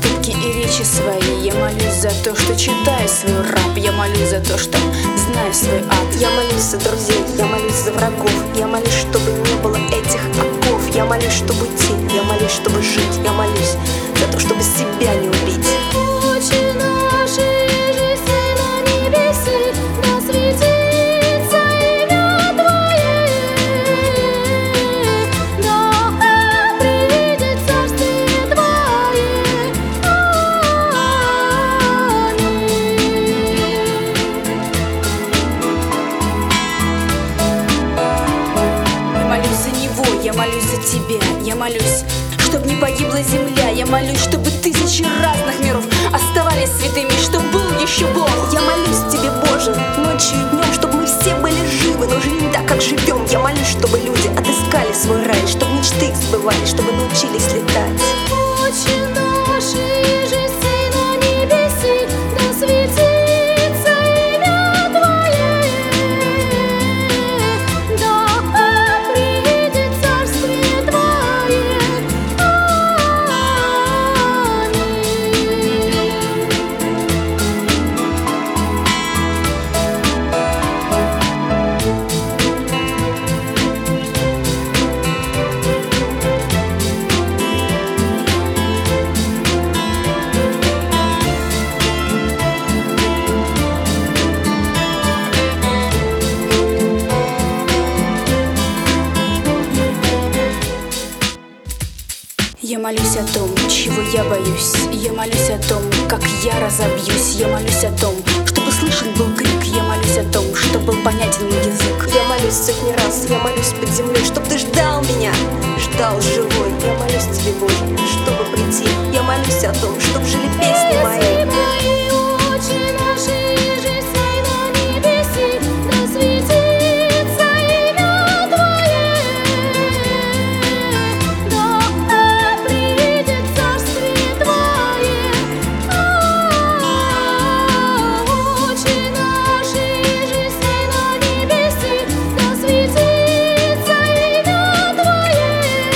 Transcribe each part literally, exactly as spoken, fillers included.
поступки и речи свои. Я молюсь за то, что читаю свой раб. Я молюсь за то, что знаю свой ад. Я молюсь за друзей, я молюсь за врагов. Я молюсь, чтобы не было этих оков. Я молюсь, чтобы уйти, я молюсь, чтобы жить. Я молюсь за то, чтобы себя не убить. Отче наш, иже на небеси, да светится имя Твое, да придет царствие Твое. Я молюсь за него, я молюсь за тебя. Я молюсь, чтоб не погибла земля. Я молюсь, чтобы тысячи разных миров оставались святыми, чтоб был еще Бог. Я молюсь тебе, Боже, ночью и днем, чтобы мы все были живы, но жили не так, как живем. Я молюсь, чтобы люди отыскали свой рай, чтобы мечты их сбывали, чтобы научились летать. Отче наш, иже на небеси, да светится имя Твое, да придет царствие Твое. Я молюсь о том, чего я боюсь. Я молюсь о том, как я разобьюсь. Я молюсь о том, чтобы слышен был крик. Я молюсь о том, чтобы был понятен мой язык. Я молюсь сотни раз, я молюсь под землей, чтоб ты ждал меня, ждал живой. Я молюсь тебе, Боже, чтобы прийти. Я молюсь о том, чтоб жили песни мои. Отче наш, иже на небеси, да светится имя Твое, да придет царствие Твое. Отче наш, иже на небеси, да светится имя Твое,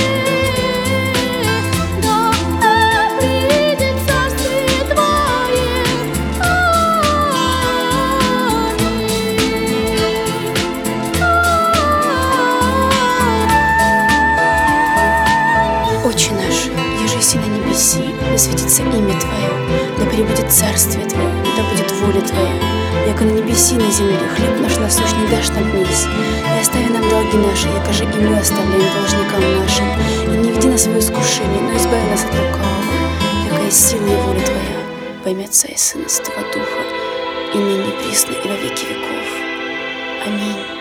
да придет царствие Твое. Отче наш, ежеси на небеси, да светится имя Твое, да пребудет царствие Твое, да будет воля Твоя, яко на небеси на земле хлеб наш насущный дашь нам днесь, и остави нам долги наши, яко же и мы оставляем должникам нашим, и не веди нас в искушение, но избави нас от лукавого, яко есть сила и воля Твоя, во имя Отца и Сына и Святого Духа, и ныне и присно и во веки веков. Аминь.